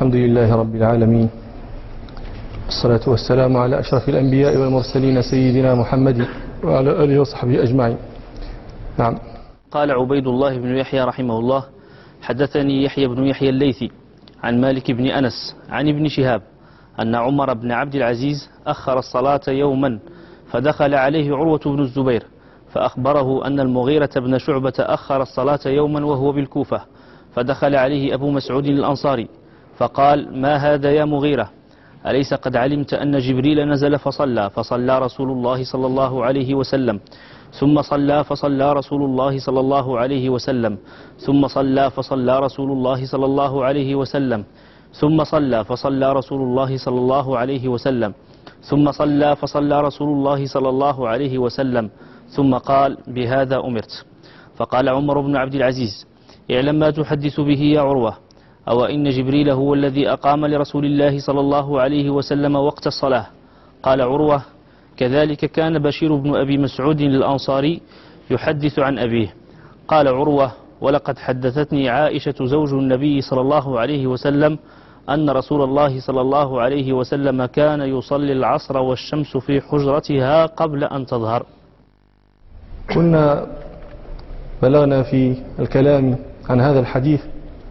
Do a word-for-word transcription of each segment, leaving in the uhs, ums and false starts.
الحمد لله رب العالمين، والصلاة والسلام على أشرف الأنبياء والمرسلين سيدنا محمد وعلى آله وصحبه أجمعين. نعم. قال عبيد الله بن يحيى رحمه الله: حدثني يحيى بن يحيى الليثي عن مالك بن أنس عن ابن شهاب أن عمر بن عبد العزيز أخر الصلاة يوما، فدخل عليه عروة بن الزبير فأخبره أن المغيرة بن شعبة أخر الصلاة يوما وهو بالكوفة، فدخل عليه أبو مسعود الأنصاري فقال: ما هذا يا مغيرة؟ أليس قد علمت أن جبريل نزل فصلى فصلى رسول الله صلى الله عليه وسلم، ثم صلى فصلى رسول الله صلى الله عليه وسلم، ثم صلى فصلى رسول الله صلى الله عليه وسلم، ثم صلى فصلى رسول الله صلى الله عليه وسلم، ثم صلى فصلى رسول الله صلى الله عليه وسلم، ثم قال: بهذا أمرت. فقال عمر بن عبد العزيز: اعلم ما تحدث به يا عروة، أو إن جبريل هو الذي أقام لرسول الله صلى الله عليه وسلم وقت الصلاة. قال عروة: كذلك كان بشير بن أبي مسعود الأنصاري يحدث عن أبيه. قال عروة: ولقد حدثتني عائشة زوج النبي صلى الله عليه وسلم أن رسول الله صلى الله عليه وسلم كان يصلي العصر والشمس في حجرتها قبل أن تظهر. كنا بلغنا في الكلام عن هذا الحديث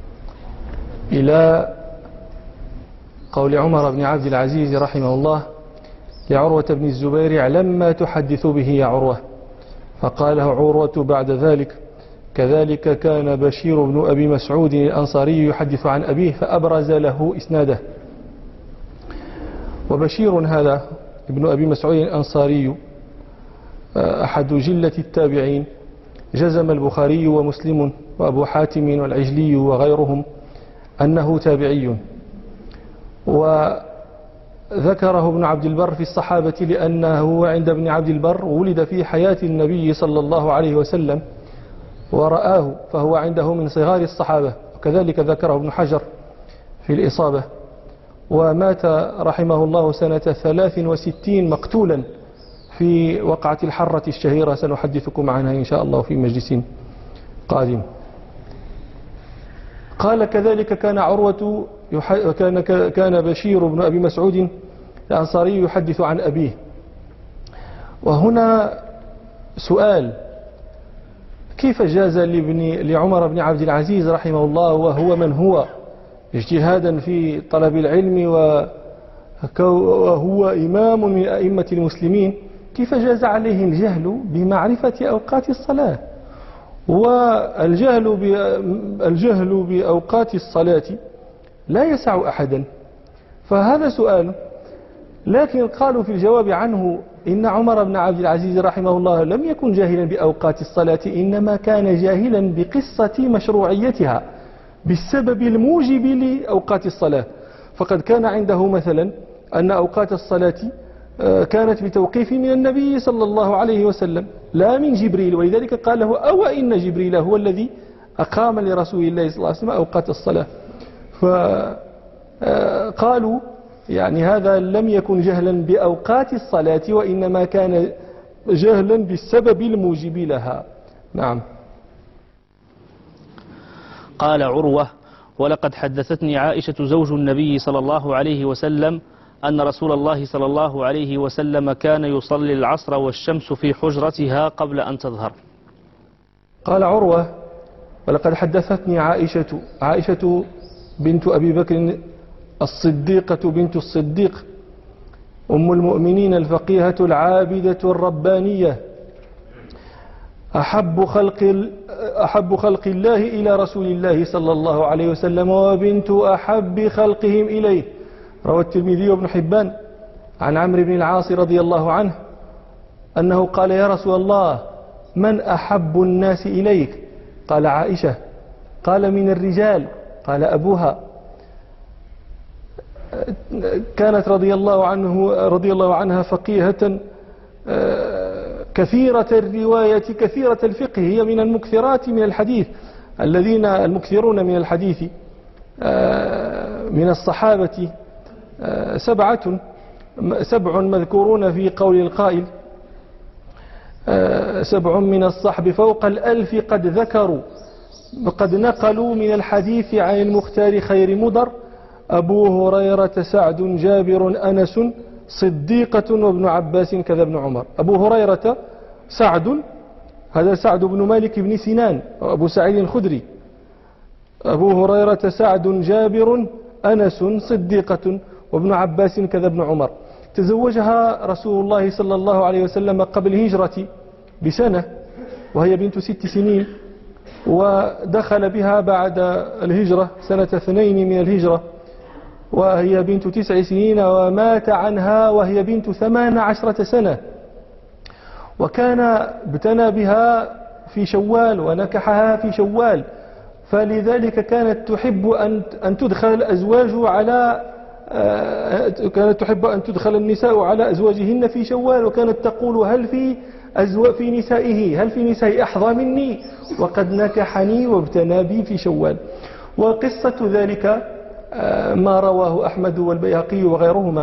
إلى قول عمر بن عبد العزيز رحمه الله لعروة بن الزبير: اعلم ما تحدث به يا عروة. فقاله عروة بعد ذلك: كذلك كان بشير بن أبي مسعود الأنصاري يحدث عن أبيه، فأبرز له إسناده. وبشير هذا ابن أبي مسعود الأنصاري أحد جلة التابعين، جزم البخاري ومسلم وأبو حاتم والعجلي وغيرهم أنه تابعي، وذكره ابن عبد البر في الصحابة لأنه عند ابن عبد البر ولد في حياة النبي صلى الله عليه وسلم ورآه، فهو عنده من صغار الصحابة. وكذلك ذكره ابن حجر في الإصابة، ومات رحمه الله سنة ثلاث وستين مقتولا في وقعة الحرة الشهيرة، سنحدثكم عنها إن شاء الله في مجلس قادم. قال: كذلك كان عروة يح... كان كان بشير بن أبي مسعود الأنصاري يحدث عن أبيه. وهنا سؤال: كيف جاز لابن لعمر بن عبد العزيز رحمه الله، وهو من هو اجتهادا في طلب العلم وهو إمام من أئمة المسلمين، كيف جاز عليه الجهل بمعرفة أوقات الصلاة؟ والجهل الجهل بأوقات الصلاة لا يسع أحدا، فهذا سؤال. لكن قالوا في الجواب عنه إن عمر بن عبد العزيز رحمه الله لم يكن جاهلا بأوقات الصلاة، إنما كان جاهلا بقصة مشروعيتها، بالسبب الموجب لأوقات الصلاة. فقد كان عنده مثلا أن أوقات الصلاة كانت بتوقيف من النبي صلى الله عليه وسلم لا من جبريل، ولذلك قال له: أو إن جبريل هو الذي أقام لرسول الله صلى الله عليه وسلم أوقات الصلاة. فقالوا يعني هذا لم يكن جهلا بأوقات الصلاة، وإنما كان جهلا بالسبب الموجب لها. نعم. قال عروة: ولقد حدثتني عائشة زوج النبي صلى الله عليه وسلم أن رسول الله صلى الله عليه وسلم كان يصلي العصر والشمس في حجرتها قبل أن تظهر. قال عروة: ولقد حدثتني عائشة عائشة بنت أبي بكر الصديقة بنت الصديق أم المؤمنين الفقيهة العابدة الربانية، أحب خلق أحب خلق الله إلى رسول الله صلى الله عليه وسلم، وبنت أحب خلقهم إليه. روى الترمذي وابن حبان عن عمرو بن العاص رضي الله عنه أنه قال: يا رسول الله، من أحب الناس إليك؟ قال: عائشة. قال: من الرجال؟ قال: أبوها. كانت رضي الله عنه رضي الله عنها فقيهة كثيرة الرواية كثيرة الفقه، هي من المكثرات من الحديث، الذين المكثرون من الحديث من الصحابة سبعة سبع مذكورون في قول القائل: سبع من الصحب فوق الألف قد ذكروا قد نقلوا من الحديث عن المختار خير مدر أبو هريرة سعد جابر أنس صديقة وابن عباس كذا ابن عمر. أبو هريرة سعد، هذا سعد بن مالك بن سنان أبو سعيد الخدري. أبو هريرة سعد جابر أنس صديقة وابن عباس كذا ابن عمر. تزوجها رسول الله صلى الله عليه وسلم قبل الهجرة بسنة وهي بنت ست سنين، ودخل بها بعد الهجرة سنة اثنين من الهجرة وهي بنت تسع سنين، ومات عنها وهي بنت ثمان عشرة سنة. وكان ابتنى بها في شوال ونكحها في شوال، فلذلك كانت تحب أن أن تدخل الأزواج على كانت تحب أن تدخل النساء على أزواجهن في شوال، وكانت تقول هل في أزواج في نسائه هل في نساء أحظى مني وقد نكحني وابتنى بي في شوال. وقصة ذلك ما رواه أحمد والبيهقي وغيرهما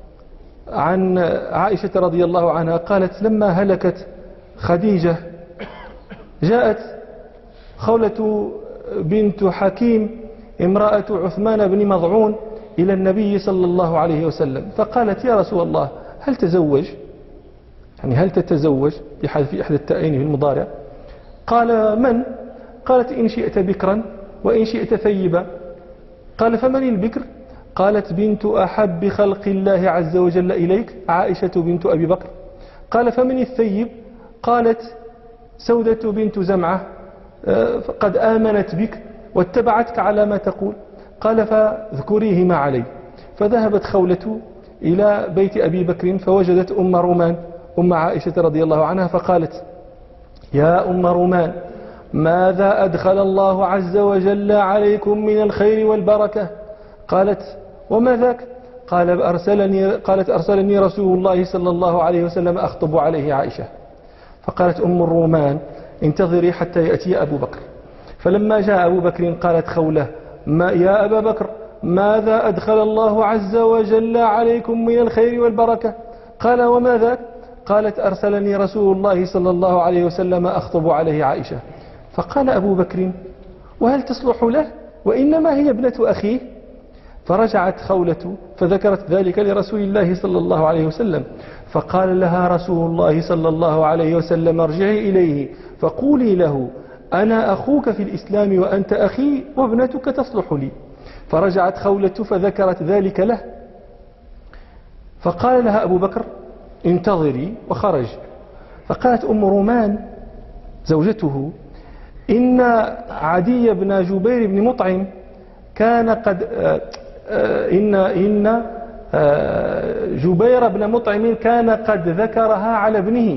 عن عائشة رضي الله عنها قالت لما هلكت خديجة جاءت خولة بنت حكيم امرأة عثمان بن مضعون إلى النبي صلى الله عليه وسلم فقالت يا رسول الله هل تزوج، يعني هل تتزوج في إحدى التائين في المضارع؟ قال من؟ قالت إن شئت بكرا وإن شئت ثيبا. قال فمن البكر؟ قالت بنت أحب خلق الله عز وجل إليك عائشة بنت أبي بكر. قال فمن الثيب؟ قالت سودة بنت زمعة قد آمنت بك واتبعتك على ما تقول. قال فاذكريه ما علي. فذهبت خولة إلى بيت أبي بكر فوجدت أم رومان أم عائشة رضي الله عنها فقالت يا أم رومان ماذا أدخل الله عز وجل عليكم من الخير والبركة؟ قالت وما ذاك؟ قال أرسلني قالت أرسلني رسول الله صلى الله عليه وسلم أخطب عليه عائشة. فقالت أم الرومان انتظري حتى يأتي أبو بكر. فلما جاء أبو بكر قالت خولة ما يا أبا بكر ماذا أدخل الله عز وجل عليكم من الخير والبركة؟ قال وما ذاك؟ قالت أرسلني رسول الله صلى الله عليه وسلم أخطب عليه عائشة. فقال أبو بكر وهل تصلح له وإنما هي ابنة أخيه؟ فرجعت خولة فذكرت ذلك لرسول الله صلى الله عليه وسلم فقال لها رسول الله صلى الله عليه وسلم ارجعي إليه فقولي له أنا أخوك في الإسلام وأنت أخي وابنتك تصلح لي. فرجعت خولة فذكرت ذلك له فقال لها أبو بكر انتظري وخرج. فقالت أم رومان زوجته إن عدي بن جبير بن مطعم كان قد إن إن جبير بن مطعم كان قد ذكرها على ابنه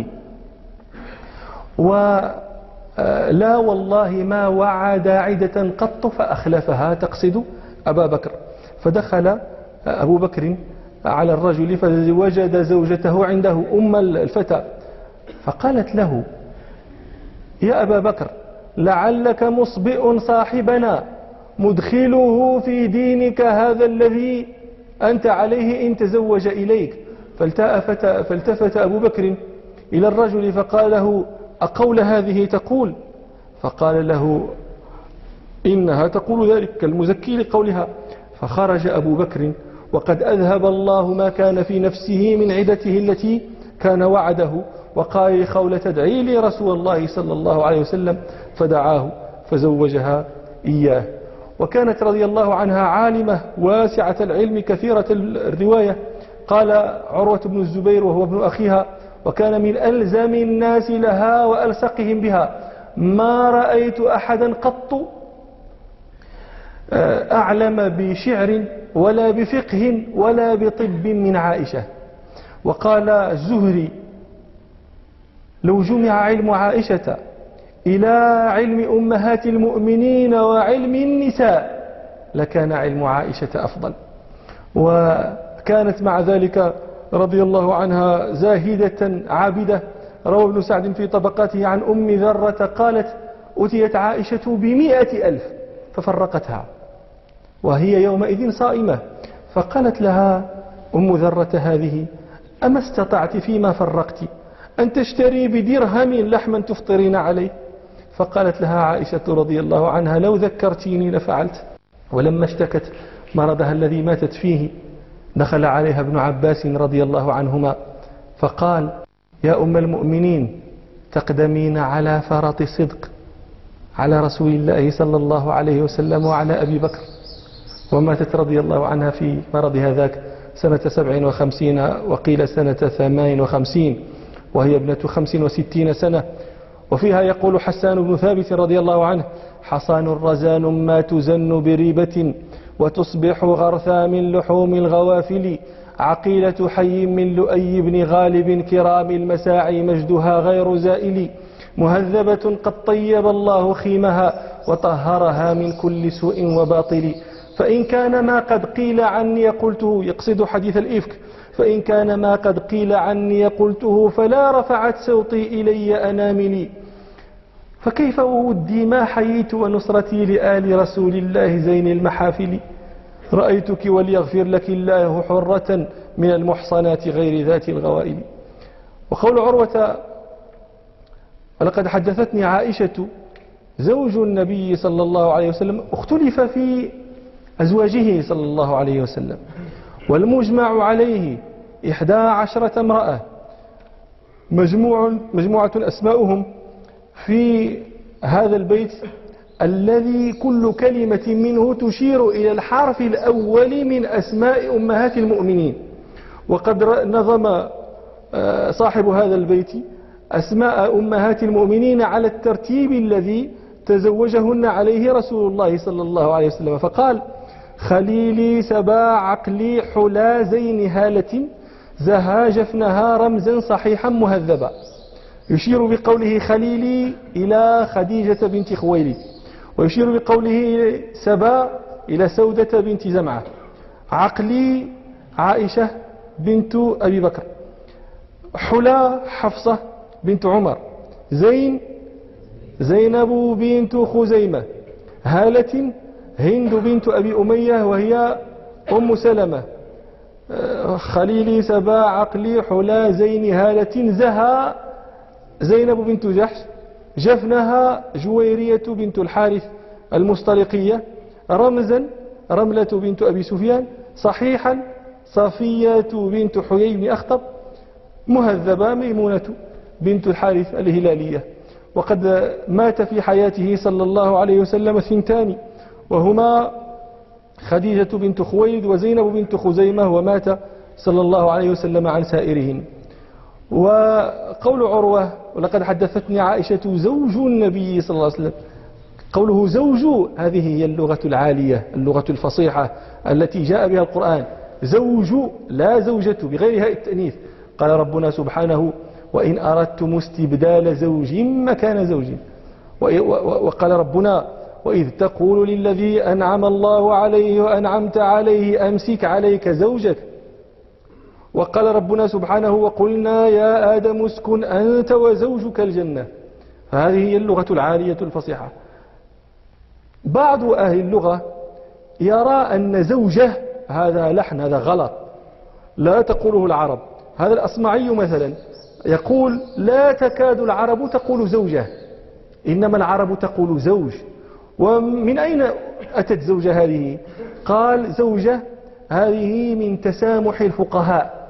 ولا والله ما وعى داعدة قط فأخلفها تقصد أبا بكر. فدخل أبو بكر على الرجل فوجد زوجته عنده أم الفتى فقالت له يا أبا بكر لعلك مصبئ صاحبنا مدخله في دينك هذا الذي أنت عليه إن تزوج إليك. فالتفت, فالتفت أبو بكر إلى الرجل فقال له أقول هذه تقول؟ فقال له إنها تقول ذلك كالمزكي لقولها. فخرج أبو بكر وقد أذهب الله ما كان في نفسه من عدته التي كان وعده وقال لخولة تدعي لي رسول الله صلى الله عليه وسلم فدعاه فزوجها إياه. وكانت رضي الله عنها عالمة واسعة العلم كثيرة الرواية. قال عروة بن الزبير وهو ابن أخيها وكان من ألزم الناس لها وألصقهم بها ما رأيت أحدا قط أعلم بشعر ولا بفقه ولا بطب من عائشة. وقال الزهري لو جمع علم عائشة إلى علم أمهات المؤمنين وعلم النساء لكان علم عائشة أفضل. وكانت مع ذلك رضي الله عنها زاهدة عابدة. روى ابن سعد في طبقاته عن أم ذرة قالت أتيت عائشة بمئة ألف ففرقتها وهي يومئذ صائمة. فقالت لها أم ذرة هذه أما استطعت فيما فرقت أن تشتري بدرهم لحما تفطرين عليه؟ فقالت لها عائشة رضي الله عنها لو ذكرتيني لفعلت. ولما اشتكت مرضها الذي ماتت فيه دخل عليها ابن عباس رضي الله عنهما فقال: يا أم المؤمنين، تقدمين على فرط صدق على رسول الله صلى الله عليه وسلم وعلى أبي بكر. وماتت رضي الله عنها في مرضها ذاك سنة سبع وخمسين وقيل سنة ثمان وخمسين، وهي ابنة خمس وستين سنة. وفيها يقول حسان بن ثابت رضي الله عنه: حصان رزان ما تزن بريبة وتصبح غرثا من لحوم الغوافل، عقيلة حي من لؤي بن غالب كرام المساعي مجدها غير زائل، مهذبة قد طيب الله خيمها وطهرها من كل سوء وباطل. فإن كان ما قد قيل عني قلته، يقصد حديث الإفك، فإن كان ما قد قيل عني قلته فلا رفعت صوتي إلي أناملي. فكيف ودي ما حييت ونصرتي لآل رسول الله زين المحافل، رأيتك وليغفر لك الله حرة من المحصنات غير ذات الغوائل. وقول عروة: ولقد حدثتني عائشة زوج النبي صلى الله عليه وسلم، اختلف في أزواجه صلى الله عليه وسلم، والمجمع عليه إحدى عشرة امرأة، مجموع مجموعة أسماؤهم في هذا البيت الذي كل كلمة منه تشير إلى الحرف الأول من أسماء أمهات المؤمنين. وقد نظم صاحب هذا البيت أسماء أمهات المؤمنين على الترتيب الذي تزوجهن عليه رسول الله صلى الله عليه وسلم، فقال: خليلي سبا عقلي حلا زين هالة، زها جفنها رمزا صحيحا مهذبا. يشير بقوله خليلي إلى خديجة بنت خويلد، ويشير بقوله سبا إلى سودة بنت زمعة، عقلي عائشة بنت أبي بكر، حلا حفصة بنت عمر، زين زينب بنت خزيمة، هالة هند بنت أبي أمية وهي أم سلمة، خليلي سبا عقلي حلا زين هالة، زها زينب بنت جحش، جفنها جويرية بنت الحارث المصطلقية، رمزا رملة بنت أبي سفيان، صحيحا صفية بنت حيي بن أخطب، مهذبة ميمونة بنت الحارث الهلالية. وقد مات في حياته صلى الله عليه وسلم ثنتان، وهما خديجة بنت خويلد وزينب بنت خزيمة، ومات صلى الله عليه وسلم عن سائرهن. وقول عروة: ولقد حدثتني عائشة زوج النبي صلى الله عليه وسلم، قوله زوج هذه هي اللغة العالية، اللغة الفصيحة التي جاء بها القرآن، زوج لا زوجة بغير هاء التأنيث. قال ربنا سبحانه: وإن أردتم استبدال زوج مكان زوج. وقال ربنا: وإذ تقول للذي أنعم الله عليه وأنعمت عليه أمسك عليك زوجك. وقال ربنا سبحانه: وقلنا يا آدم اسكن أنت وزوجك الجنة. فهذه هي اللغة العالية الفصيحة. بعض أهل اللغة يرى أن زوجة هذا لحن، هذا غلط، لا تقوله العرب. هذا الأصمعي مثلا يقول: لا تكاد العرب تقول زوجة، إنما العرب تقول زوج. ومن أين أتت زوجة هذه؟ قال: زوجة هذه من تسامح الفقهاء،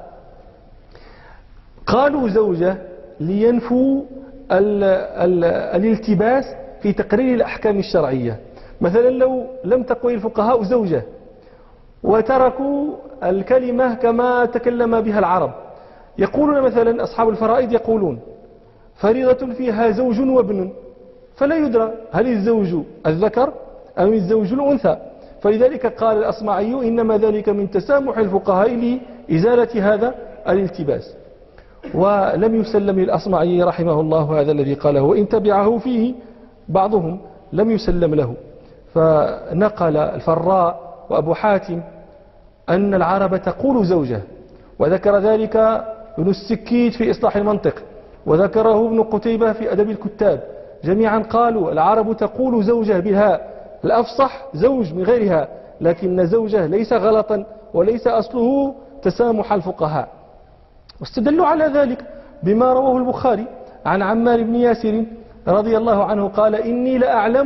قالوا زوجة لينفوا ال ال الالتباس في تقرير الأحكام الشرعية. مثلا لو لم تقل الفقهاء زوجة وتركوا الكلمة كما تكلم بها العرب، يقولون مثلا أصحاب الفرائض يقولون فريضة فيها زوج وابن، فلا يدرى هل الزوج الذكر أم الزوج الأنثى. فلذلك قال الأصمعي: إنما ذلك من تسامح الفقهاء لإزالة هذا الالتباس. ولم يسلم للأصمعي رحمه الله هذا الذي قاله، وإن تبعه فيه بعضهم لم يسلم له. فنقل الفراء وأبو حاتم أن العرب تقول زوجة، وذكر ذلك ابن السكيت في إصلاح المنطق، وذكره ابن قتيبة في أدب الكتاب، جميعا قالوا العرب تقول زوجة بالهاء، الأفصح زوج من غيرها، لكن زوجة ليس غلطا وليس أصله تسامح الفقهاء. واستدلوا على ذلك بما رواه البخاري عن عمار بن ياسر رضي الله عنه قال: إني لأعلم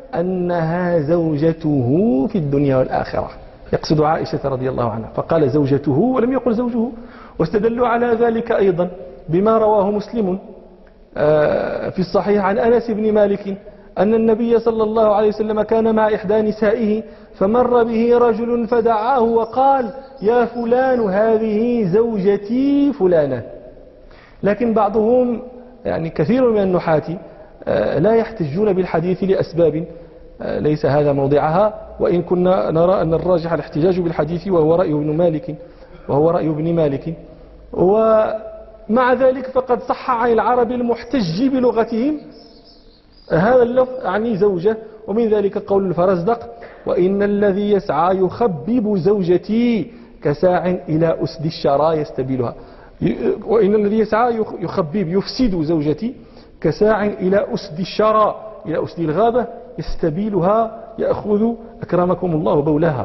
أنها زوجته في الدنيا والآخرة، يقصد عائشة رضي الله عنها، فقال زوجته ولم يقل زوجه. واستدلوا على ذلك أيضا بما رواه مسلم في الصحيح عن أنس بن مالك أن النبي صلى الله عليه وسلم كان مع إحدى نسائه فمر به رجل فدعاه وقال يا فلان هذه زوجتي فلانة. لكن بعضهم يعني كثير من النحاة لا يحتجون بالحديث لأسباب ليس هذا موضعها، وإن كنا نرى أن الراجح الاحتجاج بالحديث وهو رأي ابن مالك وهو رأي ابن مالك. ومع ذلك فقد صح عن العرب المحتج بلغتهم هذا اللفظ يعني زوجة، ومن ذلك قول الفرزدق وإن الذي يسعى يخبب زوجتي كساع إلى أسد الشرى يستبيلها. وإن الذي يسعى يخبب يفسد زوجتي كساع إلى أسد الشرى إلى أسد الغابة يستبيلها يأخذ أكرمكم الله بولها.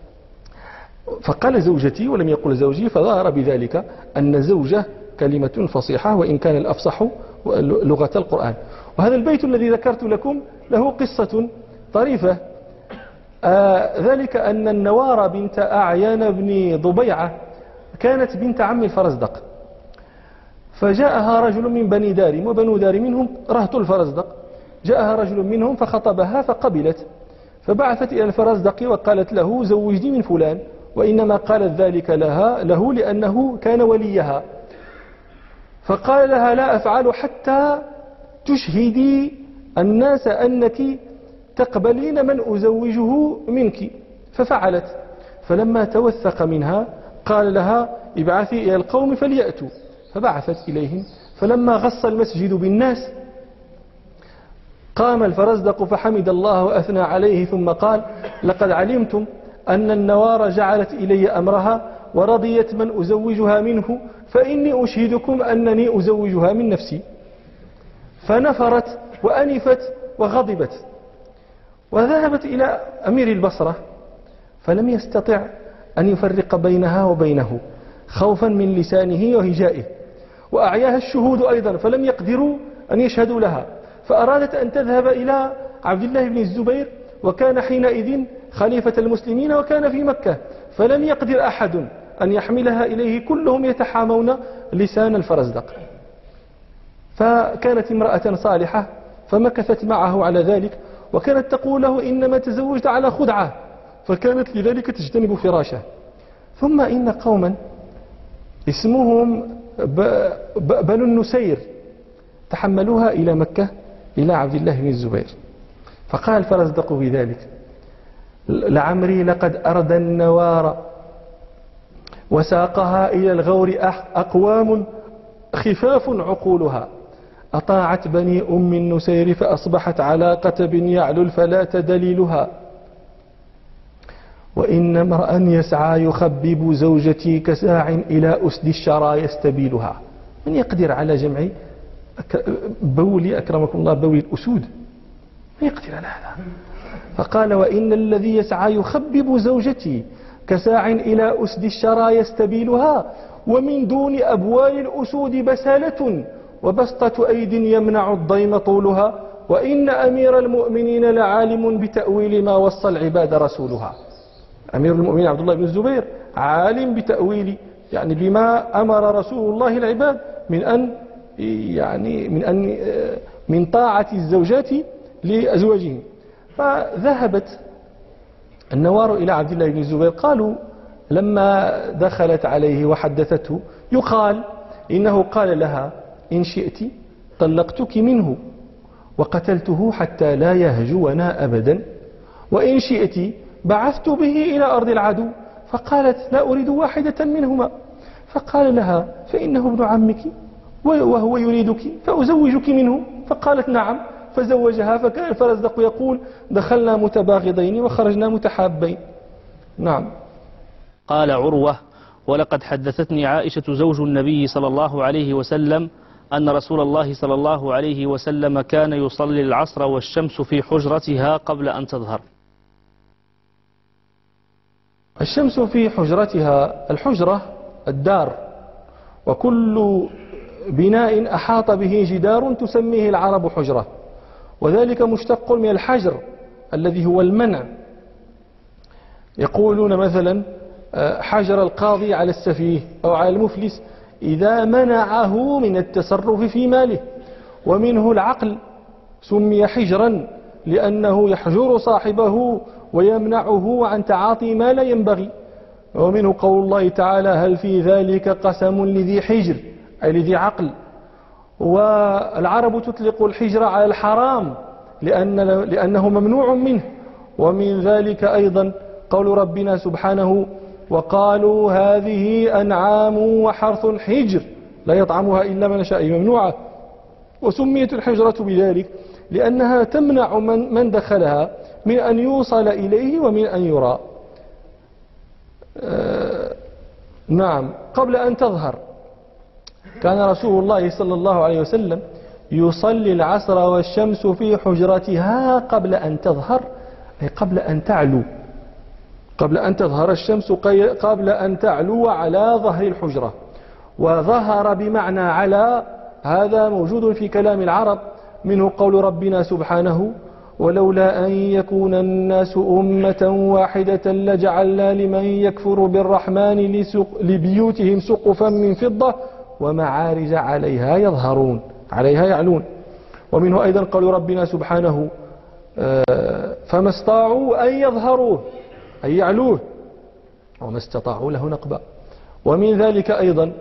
فقال زوجتي ولم يقل زوجي، فظهر بذلك أن زوجة كلمة فصيحة وإن كان الأفصح لغة القرآن. وهذا البيت الذي ذكرت لكم له قصة طريفة، آه ذلك أن النوار بنت أعيان بن ضبيعة كانت بنت عم الفرزدق، فجاءها رجل من بني دارم، وبنو دارم منهم رهط الفرزدق، جاءها رجل منهم فخطبها فقبلت، فبعثت إلى الفرزدق وقالت له زوجني من فلان، وإنما قالت ذلك لها له لأنه كان وليها، فقال لها لا أفعل حتى تشهدي الناس أنك تقبلين من أزوجه منك. ففعلت، فلما توثق منها قال لها ابعثي إلى القوم فليأتوا، فبعثت إليهم، فلما غص المسجد بالناس قام الفرزدق فحمد الله وأثنى عليه ثم قال لقد علمتم أن النوار جعلت إلي أمرها ورضيت من أزوجها منه، فإني أشهدكم أنني أزوجها من نفسي. فنفرت وأنفت وغضبت وذهبت إلى أمير البصرة، فلم يستطع أن يفرق بينها وبينه خوفا من لسانه وهجائه، وأعياها الشهود أيضا فلم يقدروا أن يشهدوا لها، فأرادت أن تذهب إلى عبد الله بن الزبير وكان حينئذ خليفة المسلمين وكان في مكة، فلم يقدر أحد أن يحملها إليه، كلهم يتحامون لسان الفرزدق. فكانت امرأة صالحة فمكثت معه على ذلك، وكانت تقول له إنما تزوجت على خدعة، فكانت لذلك تجتنب فراشه. ثم إن قوما اسمهم بنو النسير تحملوها إلى مكة إلى عبد الله بن الزبير، فقال الفرزدق بذلك لعمري لقد أردى النوار وساقها إلى الغور أقوام خفاف عقولها، أطاعت بني أم النسير فأصبحت على قتب يعلو الفلاة دليلها، وإن امرأ يسعى يخبب زوجتي كساع إلى أسد الشرى يستبيلها. من يقدر على جمع بول أكرمكم الله بول الأسود؟ من يقدر على هذا؟ فقال وإن الذي يسعى يخبب زوجتي كساع إلى أسد الشرى يستبيلها، ومن دون أبوال الأسود بسالة وبسطة أيد يمنع الضيم طولها، وإن أمير المؤمنين لعالم بتأويل ما وصى العباد رسولها. أمير المؤمنين عبد الله بن الزبير عالم بتأويل يعني بما أمر رسول الله العباد من أن يعني من أن من طاعة الزوجات لأزواجهم. فذهبت النوار إلى عبد الله بن الزبير، قالوا لما دخلت عليه وحدثته يقال إنه قال لها إن شئت طلقتك منه وقتلته حتى لا يهجونا أبدا، وإن شئت بعثت به إلى أرض العدو. فقالت لا أريد واحدة منهما، فقال لها فإنه ابن عمك وهو يريدك فأزوجك منه، فقالت نعم، فزوجها. فكان الفرزدق يقول دخلنا متباغضين وخرجنا متحابين. نعم. قال عروة ولقد حدثتني عائشة زوج النبي صلى الله عليه وسلم أن رسول الله صلى الله عليه وسلم كان يصلي العصر والشمس في حجرتها قبل أن تظهر. الشمس في حجرتها، الحجرة الدار، وكل بناء أحاط به جدار تسميه العرب حجرة، وذلك مشتق من الحجر الذي هو المنع. يقولون مثلا حجر القاضي على السفيه أو على المفلس إذا منعه من التصرف في ماله. ومنه العقل سمي حجرا لأنه يحجر صاحبه ويمنعه عن تعاطي ما لا ينبغي. ومنه قول الله تعالى هل في ذلك قسم لذي حجر أي لذي عقل. والعرب تطلق الحجر على الحرام لأن لأنه ممنوع منه. ومن ذلك أيضا قول ربنا سبحانه وقالوا هذه أنعام وحرث حجر لا يطعمها إلا من شاء ممنوعة. وسميت الحجرة بذلك لأنها تمنع من, من دخلها من أن يوصل إليه ومن أن يرى. آه نعم. قبل أن تظهر كان رسول الله صلى الله عليه وسلم يصلي العصر والشمس في حجرتها قبل أن تظهر أي قبل أن تعلو، قبل أن تظهر الشمس قبل أن تعلو على ظهر الحجرة. وظهر بمعنى على هذا موجود في كلام العرب، منه قول ربنا سبحانه ولولا أن يكون الناس أمة واحدة لجعلنا لمن يكفر بالرحمن لبيوتهم سقفا من فضة ومعارج عليها يظهرون عليها يعلون. ومنه أيضا قول ربنا سبحانه فما استطاعوا أن يظهروه أي يعلوه وما استطاعوا له نقبا. ومن ذلك أيضا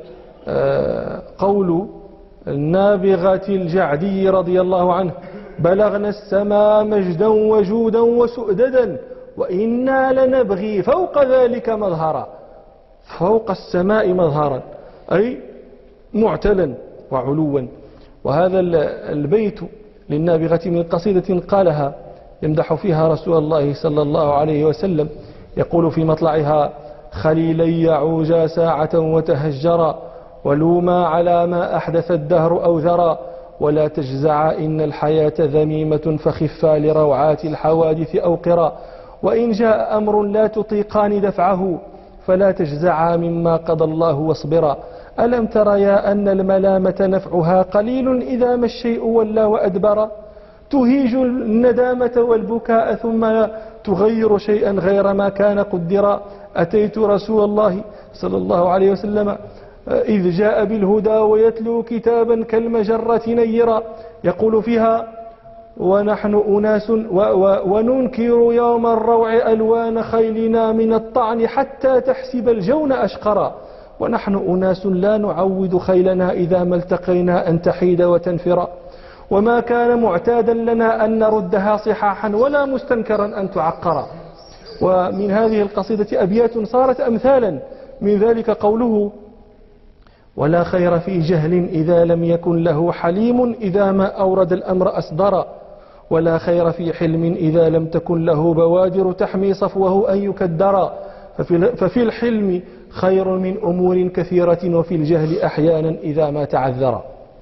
قول النابغة الجعدي رضي الله عنه بلغنا السماء مجدا وجودا وسؤددا وإنا لنبغي فوق ذلك مظهرا. فوق السماء مظهرا أي معتلا وعلوا. وهذا البيت للنابغة من قصيدة قالها يمدح فيها رسول الله صلى الله عليه وسلم يقول في مطلعها خليلي يعوجا ساعة وتهجرا ولوما على ما أحدث الدهر أو ذرا ولا تجزع إن الحياة ذميمة فخفا لروعات الحوادث أوقرا وإن جاء أمر لا تطيقان دفعه فلا تجزعا مما قضى الله واصبرا ألم تريا أن الملامة نفعها قليل إذا ما الشيء ولا وأدبرا تهيج الندامة والبكاء ثم تغير شيئا غير ما كان قدرا أتيت رسول الله صلى الله عليه وسلم إذ جاء بالهدى ويتلو كتابا كالمجرة نيرا يقول فيها ونحن أناس وننكر يوم الروع ألوان خيلنا من الطعن حتى تحسب الجون أشقرا ونحن أناس لا نعود خيلنا إذا ما التقينا أن تحيد وتنفرا وما كان معتادا لنا أن نردها صحاحا ولا مستنكرا أن تعقرا. ومن هذه القصيدة أبيات صارت أمثالا من ذلك قوله ولا خير في جهل إذا لم يكن له حليم إذا ما أورد الأمر أصدرا ولا خير في حلم إذا لم تكن له بوادر تحمي صفوه أن يكدرا ففي, ففي الحلم خير من أمور كثيرة وفي الجهل أحيانا إذا ما تعذرا.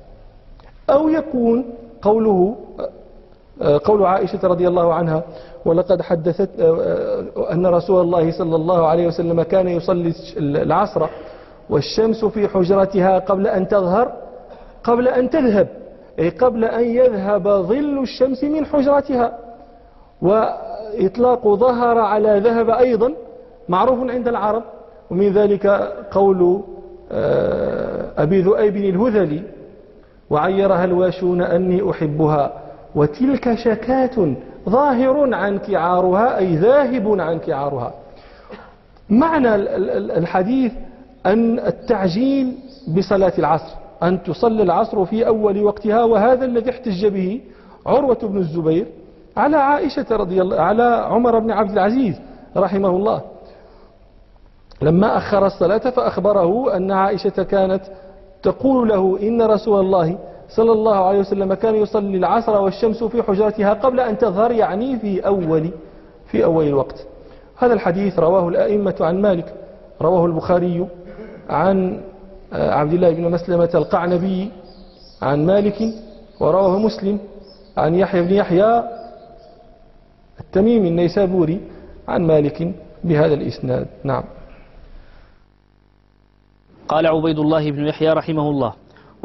أو يكون قوله قول عائشة رضي الله عنها ولقد حدثت أن رسول الله صلى الله عليه وسلم كان يصلي العصر والشمس في حجرتها قبل أن تظهر قبل أن تذهب أي قبل أن يذهب ظل الشمس من حجرتها. وإطلاق ظهر على ذهب أيضا معروف عند العرب. ومن ذلك قول أبي ذؤيب الهذلي وعيرها الواشون أني أحبها وتلك شكاة ظاهر عنك عارها أي ذاهب عنك عارها. معنى الحديث أن التعجيل بصلاة العصر أن تصلي العصر في أول وقتها. وهذا الذي احتج به عروة بن الزبير على عائشة رضي الله على عمر بن عبد العزيز رحمه الله لما أخر الصلاة فأخبره أن عائشة كانت تقول له إن رسول الله صلى الله عليه وسلم كان يصلي العصر والشمس في حجرتها قبل أن تظهر يعني في أول في أول الوقت. هذا الحديث رواه الأئمة عن مالك، رواه البخاري عن عبد الله بن مسلمة القعنبي عن مالك، ورواه مسلم عن يحيى بن يحيى التميمي النيسابوري عن مالك بهذا الإسناد. نعم. قال عبيد الله بن يحيى رحمه الله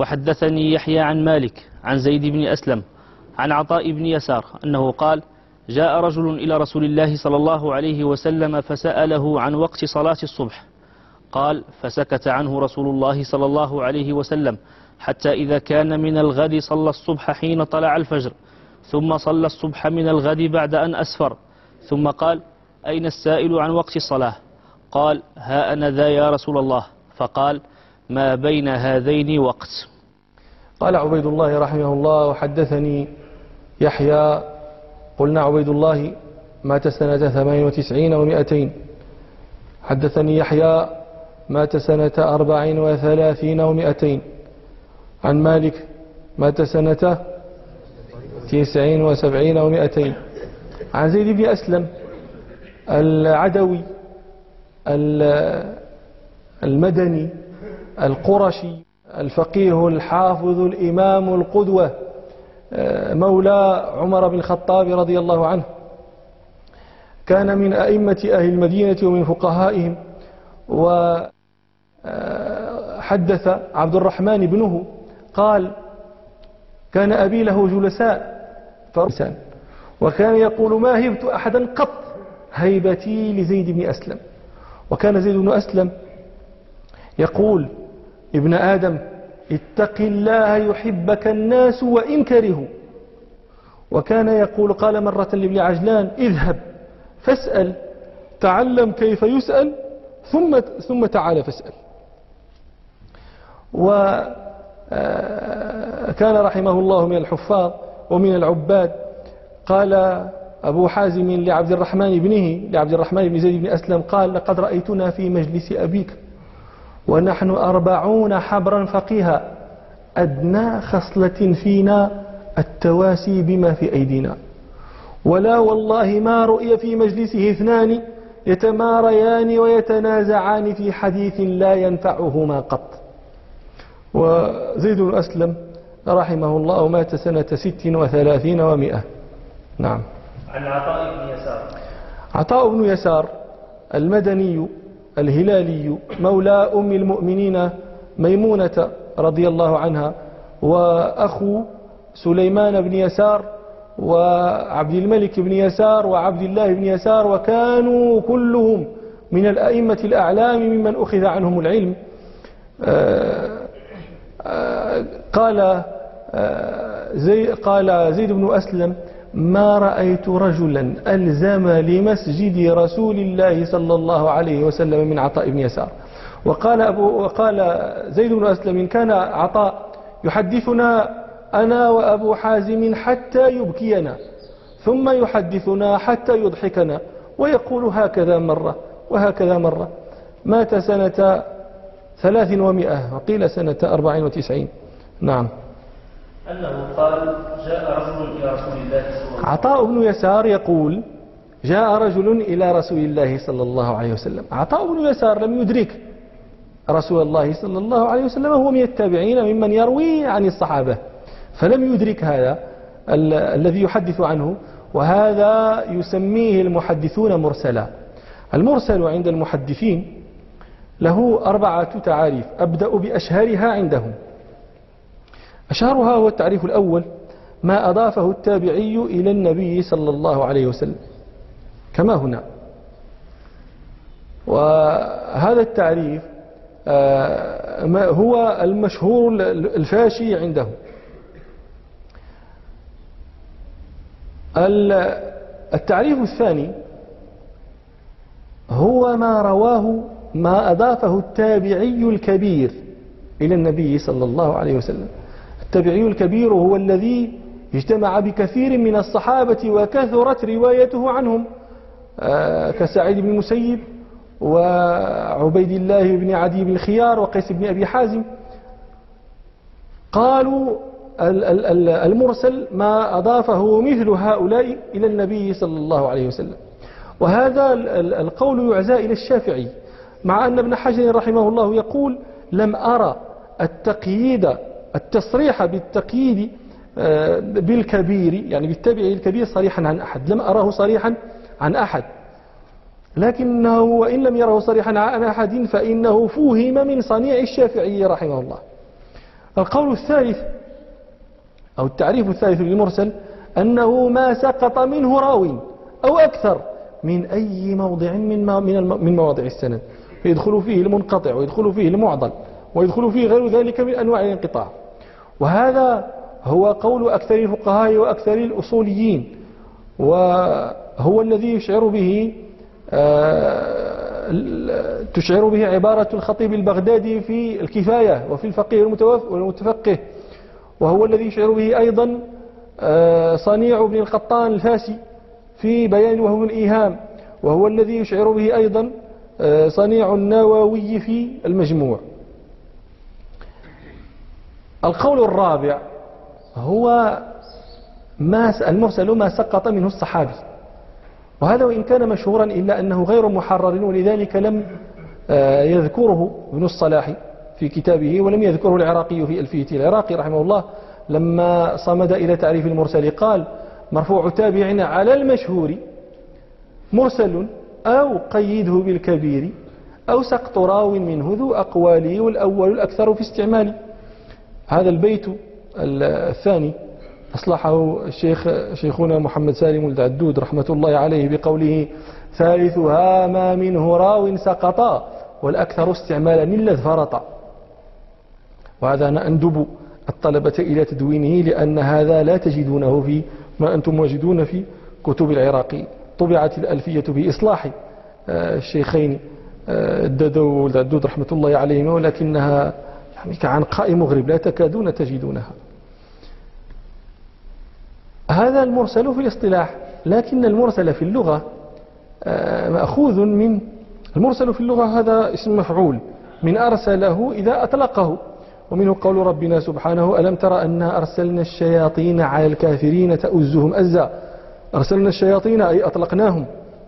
وحدثني يحيى عن مالك عن زيد بن أسلم عن عطاء بن يسار أنه قال جاء رجل إلى رسول الله صلى الله عليه وسلم فسأله عن وقت صلاة الصبح. قال: فسكت عنه رسول الله صلى الله عليه وسلم حتى إذا كان من الغد صلى الصبح حين طلع الفجر، ثم صلى الصبح من الغد بعد أن أسفر، ثم قال: أين السائل عن وقت الصلاة؟ قال: ها أنا ذا يا رسول الله. فقال: ما بين هذين وقت. قال عبيد الله رحمه الله: وحدثني يحيى. قلنا عبيد الله مات سنة ثمان وتسعين ومائتين. حدثني يحيى مات سنة أربع وثلاثين ومائتين. عن مالك مات سنة تسعين وسبعين ومائتين. عن زيد بن أسلم العدوي المدني القرشي الفقيه الحافظ الإمام القدوة مولى عمر بن الخطاب رضي الله عنه، كان من أئمة أهل المدينة ومن فقهائهم. وحدث عبد الرحمن بنه قال: كان أبي له جلساء فرسان، وكان يقول: ما هبت أحدا قط هيبتي لزيد بن أسلم. وكان زيد بن أسلم يقول: ابن آدم اتق الله يحبك الناس وإن كرهوا. وكان يقول: قال مرة لابن عجلان: اذهب فاسأل تعلم كيف يسأل ثم ثم تعال فاسأل. وكان رحمه الله من الحفاظ ومن العباد. قال أبو حازم لعبد الرحمن بنه لعبد الرحمن بن زيد بن أسلم قال: لقد رأيتنا في مجلس أبيك ونحن أربعون حبرا فقيها، أدنى خصلة فينا التواسي بما في أيدينا، ولا والله ما رؤي في مجلسه اثنان يتماريان ويتنازعان في حديث لا ينفعهما قط. وزيد بن أسلم رحمه الله مات سنة ست وثلاثين ومئة. نعم. عن عطاء بن يسار. عطاء بن يسار المدني الهلالي مولى أم المؤمنين ميمونة رضي الله عنها، وأخو سليمان بن يسار وعبد الملك بن يسار وعبد الله بن يسار، وكانوا كلهم من الأئمة الأعلام ممن أخذ عنهم العلم. قال زي قال زيد بن أسلم: ما رأيت رجلا ألزم لمسجد رسول الله صلى الله عليه وسلم من عطاء بن يسار. وقال, أبو وقال زيد بن أسلم: إن كان عطاء يحدثنا أنا وأبو حازم حتى يبكينا، ثم يحدثنا حتى يضحكنا، ويقول هكذا مرة وهكذا مرة. مات سنة ثلاث ومئة وقيل سنة أربع وتسعين. نعم. أنه قال: جاء رجل إلى رسول الله صلى الله عليه وسلم. عطاء بن يسار يقول: جاء رجل إلى رسول الله صلى الله عليه وسلم. عطاء بن يسار لم يدرك رسول الله صلى الله عليه وسلم، هو من التابعين ممن يروي عن الصحابة، فلم يدرك هذا ال الذي يحدث عنه، وهذا يسميه المحدثون مرسلا. المرسل عند المحدثين له أربعة تعاريف، أبدأ بأشهرها عندهم. أشهرها هو التعريف الأول: ما أضافه التابعي إلى النبي صلى الله عليه وسلم، كما هنا. وهذا التعريف هو المشهور الفاشي عندهم. التعريف الثاني هو ما رواه ما أضافه التابعي الكبير إلى النبي صلى الله عليه وسلم. التابعي الكبير هو الذي اجتمع بكثير من الصحابة وكثرت روايته عنهم، كسعيد بن المسيب وعبيد الله بن عدي بن الخيار وقيس بن أبي حازم. قالوا المرسل ما أضافه مثل هؤلاء إلى النبي صلى الله عليه وسلم. وهذا القول يعزى إلى الشافعي، مع أن ابن حجر رحمه الله يقول: لم أرى التقييد التصريح بالتقييد بالكبير، يعني بالتابع الكبير، صريحا عن أحد، لم أراه صريحا عن أحد، لكنه وإن لم يره صريحا عن أحد فإنه فوهم من صنيع الشافعي رحمه الله. القول الثالث أو التعريف الثالث للمرسل: أنه ما سقط منه راو أو أكثر من أي موضع من من مواضع السند، فيدخل فيه المنقطع ويدخل فيه المعضل ويدخل فيه غير ذلك من أنواع الانقطاع. وهذا هو قول أكثر الفقهاء وأكثر الأصوليين، وهو الذي يشعر به تشعر به عبارة الخطيب البغدادي في الكفاية وفي الفقيه والمتفقه، وهو الذي يشعر به أيضا صنيع بن القطان الفاسي في بيان وهم الإيهام، وهو الذي يشعر به أيضا صنيع النووي في المجموع. القول الرابع هو ما المرسل ما سقط منه الصحابي، وهذا وإن كان مشهورا إلا أنه غير محرر، ولذلك لم يذكره ابن الصلاح في كتابه ولم يذكره العراقي في ألفيته. العراقي رحمه الله لما صمد إلى تعريف المرسل قال: مرفوع تابع على المشهور مرسل أو قيده بالكبير أو سقط راو منه ذو أقوالي والأول الأكثر في استعمالي. هذا البيت الثاني أصلحه الشيخ شيخنا محمد سالم الدعدود رحمة الله عليه بقوله: ثالثها ما منه راو سقطا والأكثر استعمالا إلا فرطا. وهذا أنا أندب الطلبة إلى تدوينه، لأن هذا لا تجدونه في ما أنتم واجدون في كتب العراقي. طبعت الألفية بإصلاح الشيخين الددو والدعدود رحمة الله عليهما، ولكنها يعني كعنقاء مغرب لا تكادون تجدونها. هذا المرسل في الاصطلاح، لكن المرسل في اللغة مأخوذ من المرسل في اللغة، هذا اسم مفعول من أرسله إذا أطلقه، ومنه قول ربنا سبحانه: ألم تر أنا أرسلنا الشياطين على الكافرين تؤزهم أزا. أرسلنا الشياطين أي أطلقناهم،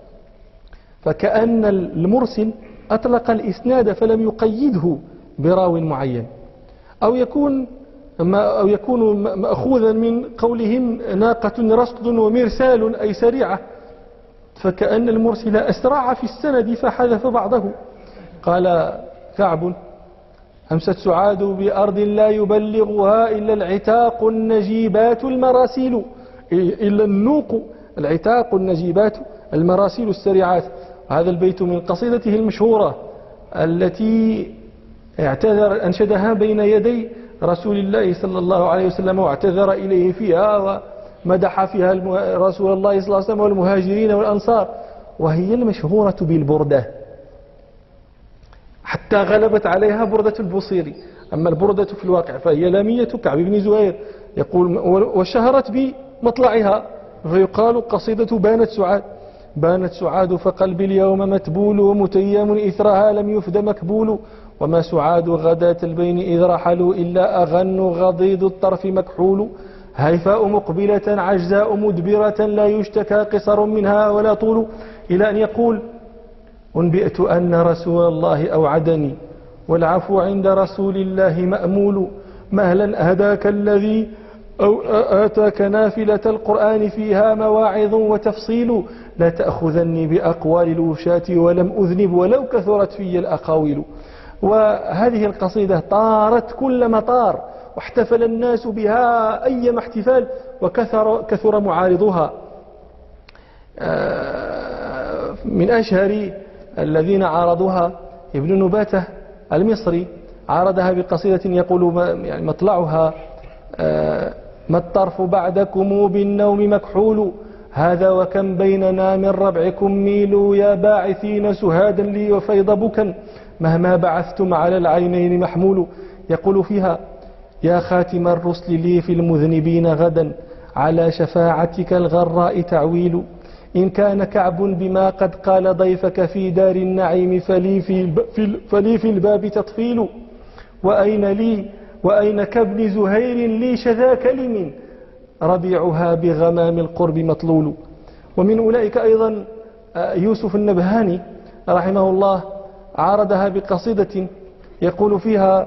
فكأن المرسل أطلق الإسناد فلم يقيده براو معين، أو يكون ما أو يكون مأخوذا من قولهم ناقة رصد ومرسال أي سريعة، فكأن المرسل أسرع في السند فحذف بعضه. قال كعب: أمست سعاد بأرض لا يبلغها إلا العتاق النجيبات المراسيل، إلا النوق العتاق النجيبات المراسيل السريعات. هذا البيت من قصيدته المشهورة التي اعتذر أنشدها بين يدي رسول الله صلى الله عليه وسلم واعتذر إليه فيها ومدح فيها رسول الله صلى الله عليه وسلم والمهاجرين والأنصار، وهي المشهورة بالبردة، حتى غلبت عليها بردة البصيري. أما البردة في الواقع فهي لامية كعب بن زهير، يقول: وشهرت بمطلعها، فيقال قصيدة بانت سعاد. بانت سعاد فقلبي اليوم متبول، ومتيم إثرها لم يفد مكبول، وما سعاد غداة البين إذ رحلوا، إلا أغن غضيض الطرف مكحول. هيفاء مقبلة عجزاء مدبرة، لا يشتكى قصر منها ولا طول. إلى أن يقول: أنبئت أن رسول الله أوعدني، والعفو عند رسول الله مأمول. مهلا أهداك الذي أو آتاك نافلة القرآن فيها مواعظ وتفصيل. لا تأخذني بأقوال الوشاة ولم أذنب ولو كثرت في الأقاويل. وهذه القصيدة طارت كل مطار، واحتفل الناس بها أيما احتفال، وكثر كثر معارضها. من أشهر الذين عارضوها ابن نباتة المصري، عارضها بقصيدة يقول يعني مطلعها: ما الطرف بعدكم بالنوم مكحول، هذا وكم بيننا من ربعكم ميل، يا باعثين سهادا لي وفيض بكا، مهما بعثتم على العينين محمول. يقول فيها: يا خاتم الرسل لي في المذنبين غدا، على شفاعتك الغراء تعويل. إن كان كعب بما قد قال ضيفك في دار النعيم، فلي في, فلي في الباب تطفيل. وأين لي وأين كابن زهير لي شذا كلم، ربيعها بغمام القرب مطلول. ومن أولئك أيضا يوسف النبهاني رحمه الله، عارضها بقصيدة يقول فيها: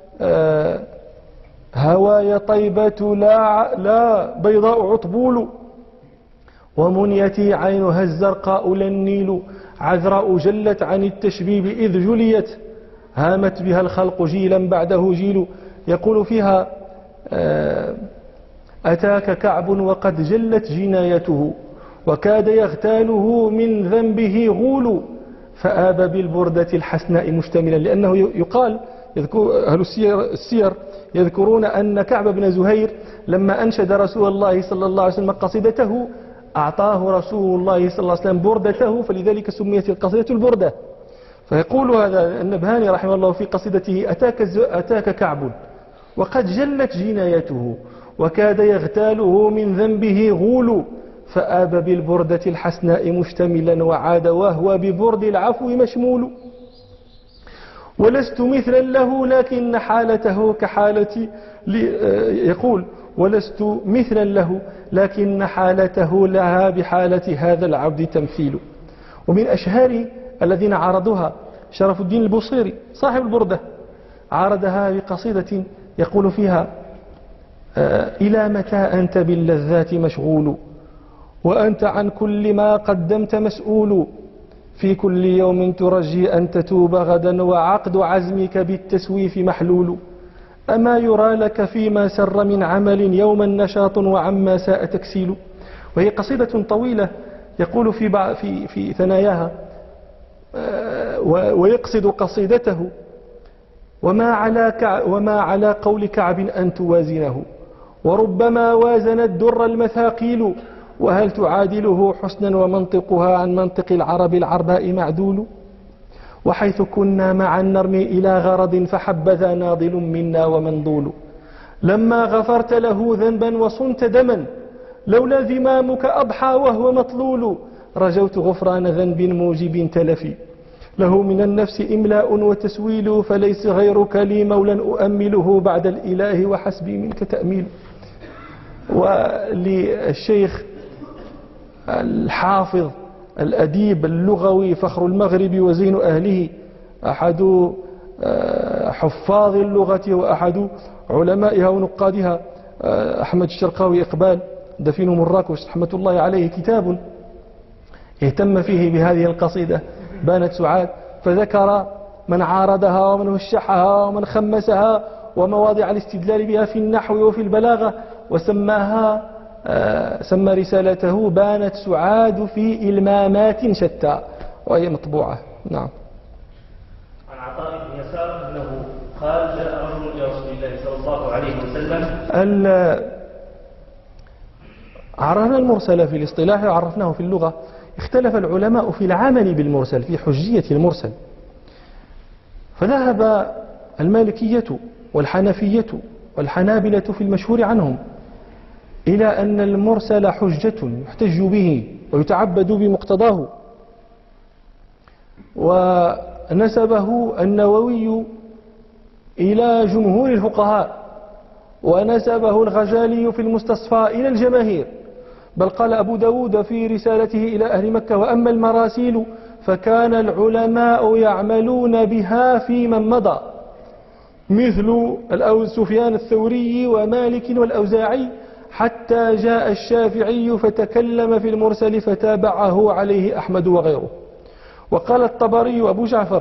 هواي طيبة لا, لا بيضاء عطبول، ومنيتي عينها الزرقاء لا النيل، عذراء جلت عن التشبيب إذ جليت، هامت بها الخلق جيلا بعده جيل. يقول فيها: أتاك كعب وقد جلت جنايته وكاد يغتاله من ذنبه غول فآب بالبردة الحسناء مشتملا. لأنه يقال يذكر أهل السير, السير يذكرون أن كعب بن زهير لما أنشد رسول الله صلى الله عليه وسلم قصيدته أعطاه رسول الله صلى الله عليه وسلم بردته، فلذلك سميت القصيدة البردة. فيقول هذا النبهاني رحمه الله في قصيدته أتاك, أتاك كعب وقد جلت جنايته وكاد يغتاله من ذنبه غول فآب بالبردة الحسناء مشتملا وعاد وهو ببرد العفو مشمول. ولست مثلا له لكن حالته كحالتي، يقول ولست مثلا له لكن حالته لها بحالة هذا العبد تمثيل. ومن أشهر الذين عارضوها شرف الدين البوصيري صاحب البردة، عارضها بقصيدة يقول فيها إلى متى أنت باللذات مشغول وأنت عن كل ما قدمت مسؤول في كل يوم ترجي أن تتوب غدا وعقد عزمك بالتسويف محلول أما يرى لك فيما سر من عمل يوما نشاط وعما ساء تكسيل. وهي قصيدة طويلة يقول في في في ثناياها ويقصد قصيدته وما على وما على قول كعب أن توازنه وربما وازن الدر المثاقيل وهل تعادله حسنا ومنطقها عن منطق العرب العرباء معدول وحيث كنا معا نرمي إلى غرض فحبذا ناضل منا ومنضول لما غفرت له ذنبا وصنت دما لولا ذمامك أضحى وهو مطلول رجوت غفران ذنب موجب تلفي له من النفس إملاء وتسويل فليس غيرك لي مولا أؤمله بعد الإله وحسبي منك تأميل. وللشيخ الحافظ الأديب اللغوي فخر المغرب وزين أهله أحد حفاظ اللغة وأحد علمائها ونقادها أحمد الشرقاوي إقبال دفين مراكش رحمة الله عليه كتاب اهتم فيه بهذه القصيدة بانت سعاد، فذكر من عارضها ومن وشحها ومن خمسها ومواضع الاستدلال بها في النحو وفي البلاغة وسماها سمى رسالته بانت سعاد في إلمامات شتى وهي مطبوعة. نعم. عن عطاء بن يسار أنه قال جاء رجل إلى رسول الله صلى الله عليه وسلم. عرفنا المرسل في الاصطلاح وعرفناه في اللغة. اختلف العلماء في العمل بالمرسل في حجية المرسل، فذهب المالكية والحنفية والحنابلة في المشهور عنهم إلى أن المرسل حجة يحتج به ويتعبد بمقتضاه، ونسبه النووي إلى جمهور الفقهاء ونسبه الغزالي في المستصفى إلى الجماهير، بل قال أبو داود في رسالته إلى أهل مكة وأما المراسيل فكان العلماء يعملون بها في من مضى مثل سفيان الثوري ومالك والأوزاعي حتى جاء الشافعي فتكلم في المرسل فتابعه عليه أحمد وغيره. وقال الطبري وأبو جعفر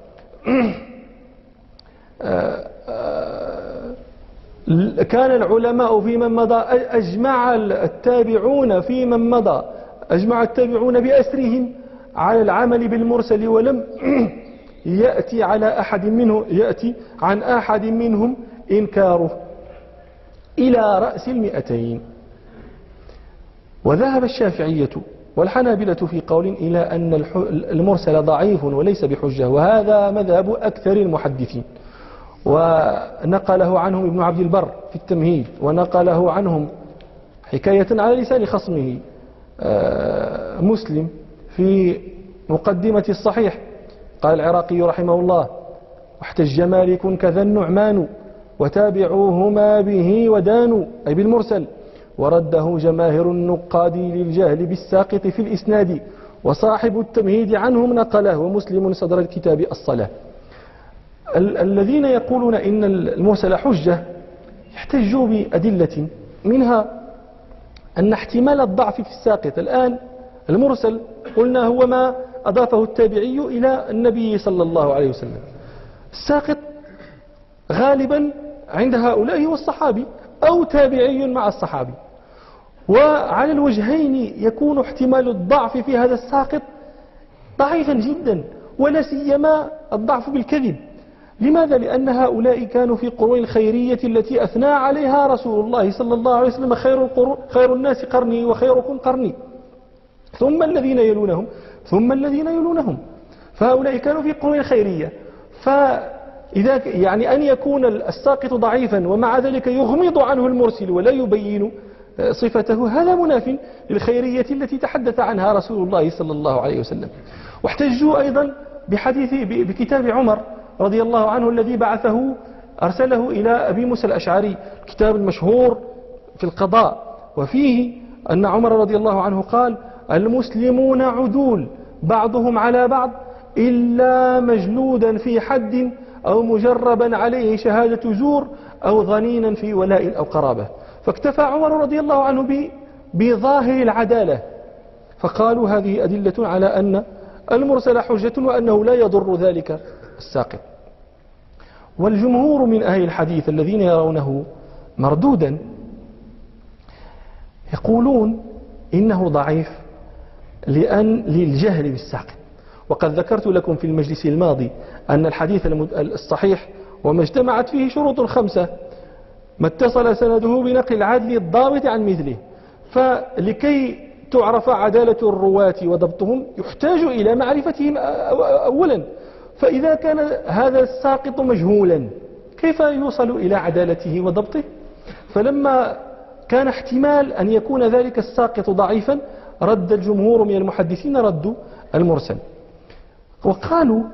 كان العلماء في من مضى أجمع التابعون في من مضى أجمع التابعون بأسرهم على العمل بالمرسل ولم يأتي على أحد منه يأتي عن أحد منهم إنكاره إلى رأس المئتين. وذهب الشافعية والحنابلة في قول إلى أن المرسل ضعيف وليس بحجة، وهذا مذهب أكثر المحدثين، ونقله عنهم ابن عبد البر في التمهيد، ونقله عنهم حكاية على لسان خصمه مسلم في مقدمة الصحيح. قال العراقي رحمه الله واحتج مالك كذا النعمان وتابعوهما به ودانوا أي بالمرسل، ورده جماهر النقاد للجهل بالساقط في الإسناد، وصاحب التمهيد عنهم نقله ومسلم صدر الكتاب الصلاة. ال الذين يقولون إن المرسل حجة يحتجوا بأدلة، منها أن احتمال الضعف في الساقط. الآن المرسل قلنا هو ما أضافه التابعي إلى النبي صلى الله عليه وسلم، الساقط غالبا عند هؤلاء هو الصحابي أو تابعي مع الصحابي. وعلى الوجهين يكون احتمال الضعف في هذا الساقط ضعيفا جدا، ولا سيما الضعف بالكذب. لماذا؟ لأن هؤلاء كانوا في قرون الخيرية التي أثنى عليها رسول الله صلى الله عليه وسلم خير, خير الناس قرني وخيركم قرني ثم الذين يلونهم ثم الذين يلونهم. فهؤلاء كانوا في قرون الخيرية، فإذا يعني أن يكون الساقط ضعيفا ومع ذلك يغمض عنه المرسل ولا يبين صفته، هذا مناف للخيرية التي تحدث عنها رسول الله صلى الله عليه وسلم. واحتجوا أيضا بحديث بكتاب عمر رضي الله عنه الذي بعثه أرسله إلى أبي موسى الأشعري، الكتاب المشهور في القضاء، وفيه أن عمر رضي الله عنه قال: المسلمون عدول بعضهم على بعض إلا مجلودا في حد أو مجربا عليه شهادة زور أو ظنينا في ولاء أو قرابة. فاكتفى عمر رضي الله عنه بظاهر العدالة، فقالوا هذه أدلة على أن المرسل حجة وأنه لا يضر ذلك الساقط. والجمهور من أهل الحديث الذين يرونه مردودا يقولون إنه ضعيف لأن للجهل بالساقط. وقد ذكرت لكم في المجلس الماضي أن الحديث الصحيح وما اجتمعت فيه شروط خمسة: ما اتصل سنده بنقل العدل الضابط عن مثله. فلكي تعرف عدالة الرواة وضبطهم يحتاج إلى معرفتهم أولا. فإذا كان هذا الساقط مجهولا كيف يوصل إلى عدالته وضبطه؟ فلما كان احتمال أن يكون ذلك الساقط ضعيفا رد الجمهور من المحدثين ردوا المرسل، وقالوا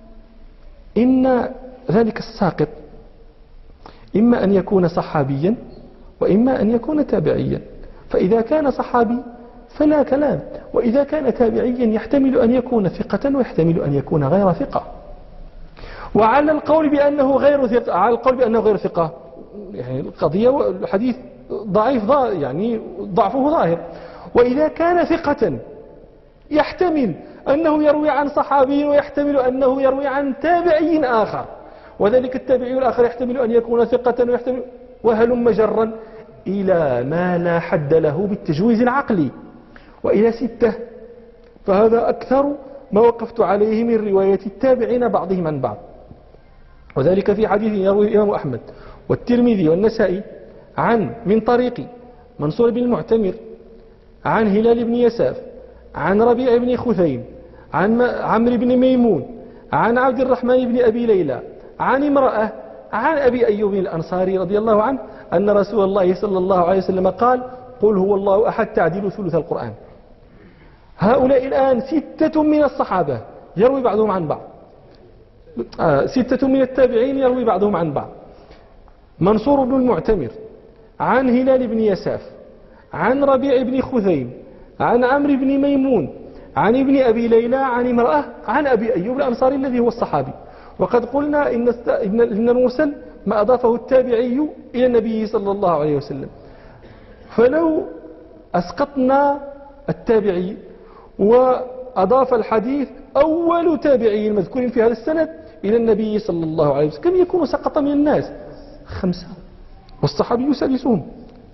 إن ذلك الساقط إما أن يكون صحابيا وإما أن يكون تابعيا. فإذا كان صحابي فلا كلام، وإذا كان تابعيا يحتمل أن يكون ثقة ويحتمل أن يكون غير ثقة. وعلى القول بأنه غير ثقة على القول بأنه غير ثقة يعني القضية الحديث ضعيف يعني ضعفه ظاهر. وإذا كان ثقة يحتمل أنه يروي عن صحابي ويحتمل أنه يروي عن تابعي آخر، وذلك التابعي الآخر يحتمل أن يكون ثقة ويحتمل وهلم مجرا إلى ما لا حد له بالتجويز العقلي، وإلى ستة. فهذا أكثر ما وقفت عليه من رواية التابعين بعضهم عن بعض. وذلك في حديث يروي الإمام أحمد والترمذي والنسائي عن من طريق منصور بن المعتمر عن هلال بن يساف عن ربيع بن خثيم عن عمرو بن ميمون عن عبد الرحمن بن أبي ليلى عن امرأة عن أبي أيوب الأنصاري رضي الله عنه أن رسول الله صلى الله عليه وسلم قال: قل هو الله أحد تعديل ثلث القرآن. هؤلاء الآن ستة من الصحابة يروي بعضهم عن بعض، آه ستة من التابعين يروي بعضهم عن بعض. منصور بن المعتمر عن هلال بن يساف عن ربيع بن خثيم عن عمرو بن ميمون عن ابن أبي ليلى عن امرأة عن أبي أيوب الأنصاري الذي هو الصحابي. وقد قلنا إن إن المرسل ما أضافه التابعي إلى النبي صلى الله عليه وسلم. فلو أسقطنا التابعي وأضاف الحديث أول تابعي مذكور في هذا السند إلى النبي صلى الله عليه وسلم، كم يكون سقط من الناس؟ خمسة، والصحابي سادسهم.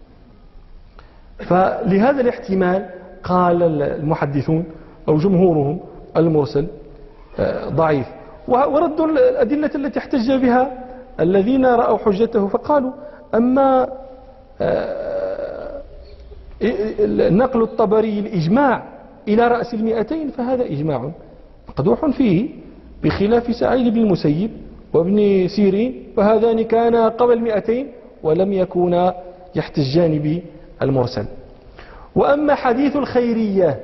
فلهذا الاحتمال قال المحدثون أو جمهورهم المرسل ضعيف. وردوا الأدلة التي احتج بها الذين رأوا حجته، فقالوا: أما نقل الطبري الإجماع إلى رأس المئتين فهذا إجماع مقدوح فيه، بخلاف سعيد بن المسيب وابن سيرين، فهذان كانا قبل المئتين ولم يكونا يحتجان بالمرسل. وأما حديث الخيرية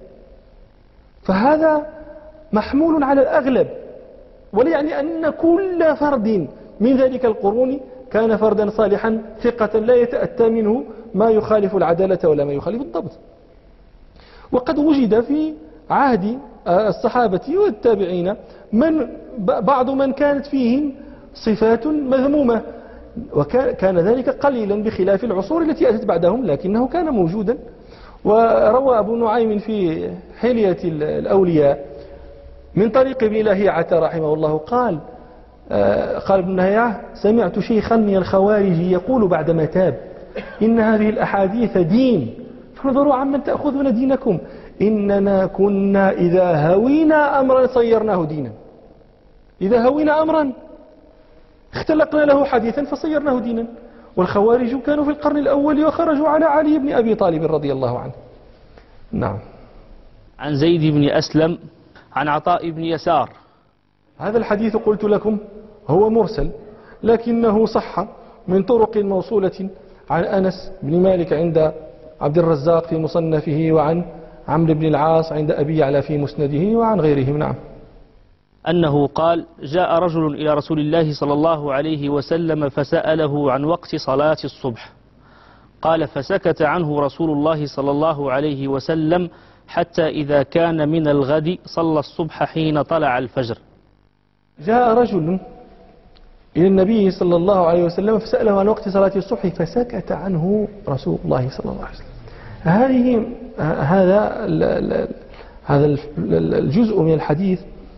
فهذا محمول على الأغلب، ولا يعني أن كل فرد من ذلك القرون كان فردا صالحا ثقة لا يتأتى منه ما يخالف العدالة ولا ما يخالف الضبط. وقد وجد في عهد الصحابة والتابعين من بعض من كانت فيهم صفات مذمومة، وكان ذلك قليلا بخلاف العصور التي أتت بعدهم، لكنه كان موجودا. وروى أبو نعيم في حلية الأولياء من طريق ابن لهيعة رحمه الله قال: قال ابن نهيعة: سمعت شيخا من الخوارج يقول بعدما تاب: إن هذه الأحاديث دين، فانظروا عمن تأخذون دينكم، إننا كنا إذا هوينا أمرا صيرناه دينا. إذا هوينا أمرا اختلقنا له حديثا فصيرناه دينا. والخوارج كانوا في القرن الأول وخرجوا على علي بن أبي طالب رضي الله عنه. نعم. عن زيد بن أسلم عن عطاء بن يسار. هذا الحديث قلت لكم هو مرسل، لكنه صح من طرق موصولة عن أنس بن مالك عند عبد الرزاق في مصنفه، وعن عمرو بن العاص عند أبي يعلى في مسنده، وعن غيرهم. نعم. أنه قال: جاء رجل إلى رسول الله صلى الله عليه وسلم فسأله عن وقت صلاة الصبح، قال: فسكت عنه رسول الله صلى الله عليه وسلم حتى إذا كان من الغد صلى الصبح حين طلع الفجر. جاء رجل إلى النبي صلى الله عليه وسلم فسأله عن وقت صلاة الصبح فسكت عنه رسول الله صلى الله عليه وسلم. هذه هذا هذا الجزء من الحديث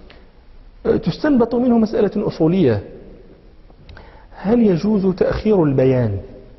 تستنبط منه مسألة أصولية: هل يجوز تأخير البيان؟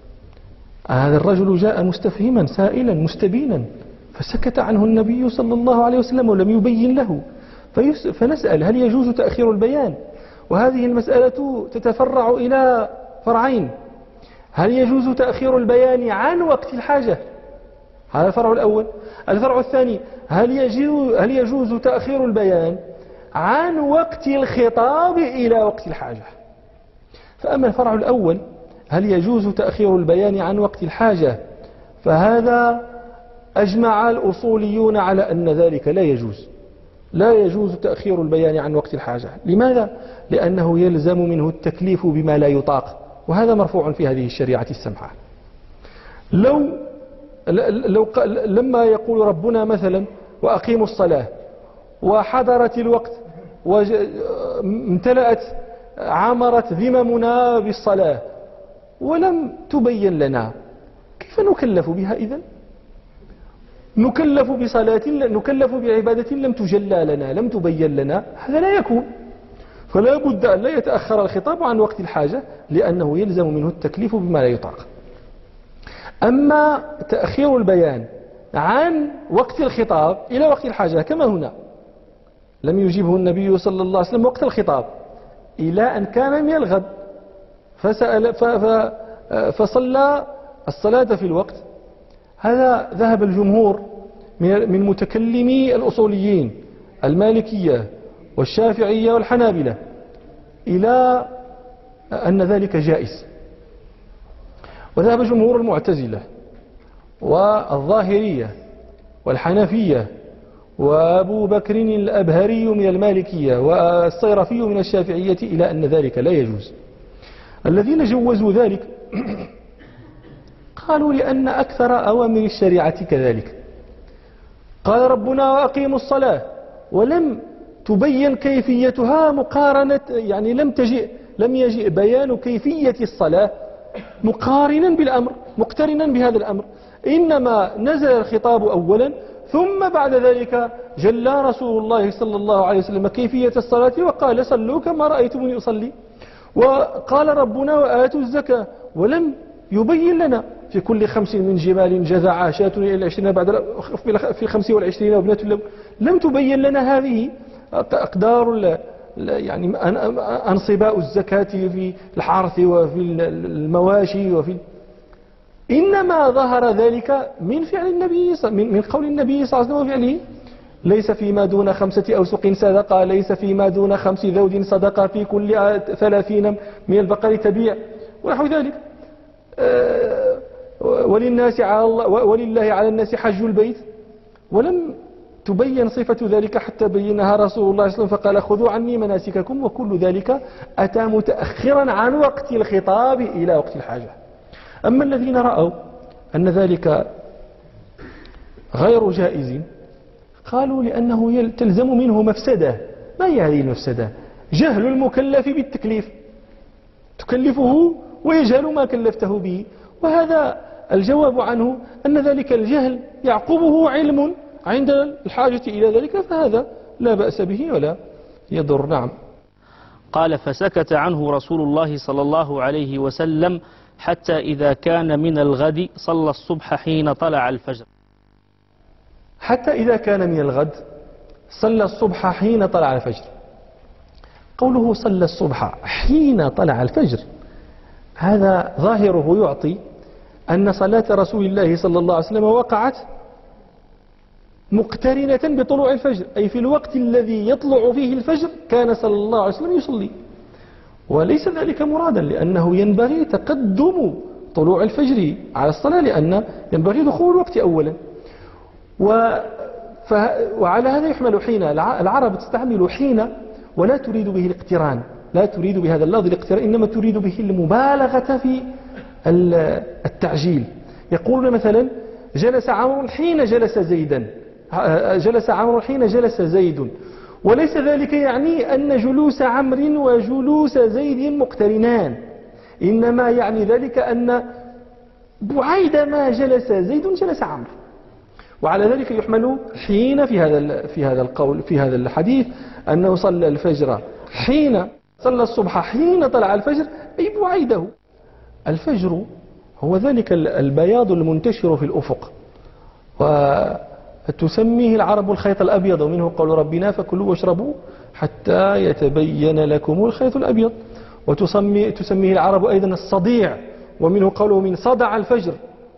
هذا الرجل جاء مستفهما سائلا مستبينا، فسكت عنه النبي صلى الله عليه وسلم ولم يبين له، فنسأل: هل يجوز تأخير البيان؟ وهذه المسألة تتفرع إلى فرعين: هل يجوز تأخير البيان عن وقت الحاجة؟ هذا الفرع الأول. الفرع الثاني: هل يجوز, هل يجوز تأخير البيان عن وقت الخطاب إلى وقت الحاجة؟ فأما الفرع الأول: هل يجوز تأخير البيان عن وقت الحاجة، فهذا أجمع الأصوليون على أن ذلك لا يجوز. لا يجوز تأخير البيان عن وقت الحاجة. لماذا؟ لأنه يلزم منه التكليف بما لا يطاق، وهذا مرفوع في هذه الشريعة السمحة. لو, لو لما يقول ربنا مثلا: وأقيموا الصلاة، وحضرت الوقت وامتلأت عمرت ذممنا بالصلاة ولم تبين لنا، كيف نكلف بها إذن؟ نكلف بصلاة نكلف بعبادة لم تجلى لنا، لم تبين لنا، هذا لا يكون. فلا بد أن لا يتأخر الخطاب عن وقت الحاجة، لأنه يلزم منه التكليف بما لا يطاق. أما تأخير البيان عن وقت الخطاب إلى وقت الحاجة كما هنا، لم يجيبه النبي صلى الله عليه وسلم وقت الخطاب إلى أن كان من الغد، فسأل فصلى الصلاة في الوقت. هذا ذهب الجمهور من متكلمي الأصوليين المالكية والشافعية والحنابلة إلى أن ذلك جائز، وذهب جمهور المعتزلة والظاهرية والحنفية وأبو بكر الأبهري من المالكية والصيرفي من الشافعية إلى أن ذلك لا يجوز. الذين جوزوا ذلك قالوا لأن أكثر أوامر الشريعة كذلك. قال ربنا: وأقيموا الصلاة، ولم تبين كيفيتها مقارنة، يعني لم تجئ لم يجئ بيان كيفية الصلاة مقارنا بالأمر، مقترنا بهذا الأمر، إنما نزل الخطاب أولا، ثم بعد ذلك جلى رسول الله صلى الله عليه وسلم كيفية الصلاة وقال: صلوا كما رأيتموني أصلي. وقال ربنا: وآتوا الزكاة، ولم يبين لنا في كل خمس من جمال جذع شاة إلى العشرين بعد في الخمس والعشرين وابنة له، لم تبين لنا هذه أقدار يعني أنصباء الزكاة في الحرث وفي المواشي وفي، إنما ظهر ذلك من فعل النبي من قول النبي صلى الله عليه وسلم وفعله: ليس فيما دون خمسة أوسق صدقة، ليس فيما دون خمس ذود صدقة، في كل ثلاثين من البقر تبيع، ونحو ذلك. وللناس على الله ولله على الناس حج البيت، ولم تبين صفة ذلك حتى بينها رسول الله صلى الله عليه وسلم فقال: خذوا عني مناسككم. وكل ذلك أتى متأخرا عن وقت الخطاب إلى وقت الحاجة. أما الذين رأوا أن ذلك غير جائز قالوا لأنه تلزم منه مفسدة. ما هي هذه المفسدة؟ جهل المكلف بالتكليف، تكلفه ويجهل ما كلفته به، وهذا الجواب عنه أن ذلك الجهل يعقبه علم عند الحاجة إلى ذلك، فهذا لا بأس به ولا يضر. نعم. قال فسكت عنه رسول الله صلى الله عليه وسلم حتى إذا كان من الغد صلى الصبح حين طلع الفجر. حتى إذا كان من الغد صلى الصبح حين طلع الفجر. قوله صلى الصبح حين طلع الفجر هذا ظاهره يعطي أن صلاة رسول الله صلى الله عليه وسلم وقعت مقترنة بطلوع الفجر، أي في الوقت الذي يطلع فيه الفجر كان صلى الله عليه وسلم يصلي، وليس ذلك مرادا، لأنه ينبغي تقدم طلوع الفجر على الصلاة، لأن ينبغي دخول الوقت أولا. و ف... وعلى هذا يحمل حين. العرب تستعمل حين ولا تريد به الاقتران، لا تريد بهذا اللفظ الاقتران، إنما تريد به المبالغة في التعجيل. يقولون مثلا جلس عمرو حين جلس زيدا، جلس عمرو حين جلس زيد، وليس ذلك يعني أن جلوس عمرو وجلوس زيد مقترنان، إنما يعني ذلك أن بعيدما جلس زيد جلس عمرو. وعلى ذلك يحمل حين في هذا في هذا القول في هذا الحديث أنه صلى الفجر حين صلى الصبح حين طلع الفجر، أي بعيده. الفجر هو ذلك البياض المنتشر في الأفق، وتسميه العرب الخيط الأبيض، ومنه قول ربنا فكلوا واشربوا حتى يتبين لكم الخيط الأبيض. وتسميه تسميه العرب أيضا الصديع، ومنه قوله من صدع الفجر.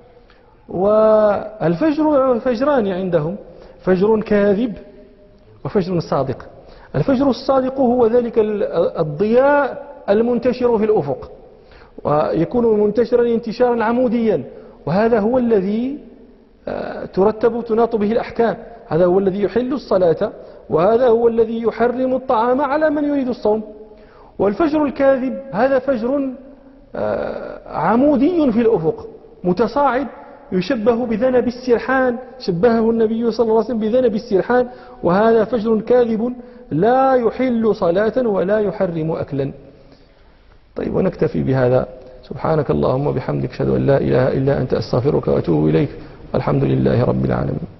والفجر فجران عندهم، فجر كاذب وفجر صادق. الفجر الصادق هو ذلك الضياء المنتشر في الأفق، ويكون منتشرا انتشارا عموديا، وهذا هو الذي ترتب تناط به الأحكام، هذا هو الذي يحل الصلاة، وهذا هو الذي يحرم الطعام على من يريد الصوم. والفجر الكاذب هذا فجر عمودي في الأفق متصاعد، يشبه بذنب السرحان، شبهه النبي صلى الله عليه وسلم بذنب السرحان، وهذا فجر كاذب لا يحل صلاة ولا يحرم أكلا. طيب، ونكتفي بهذا. سبحانك اللهم وبحمدك، أشهد أن لا إله إلا أنت، أستغفرك وأتوب إليك. الحمد لله رب العالمين.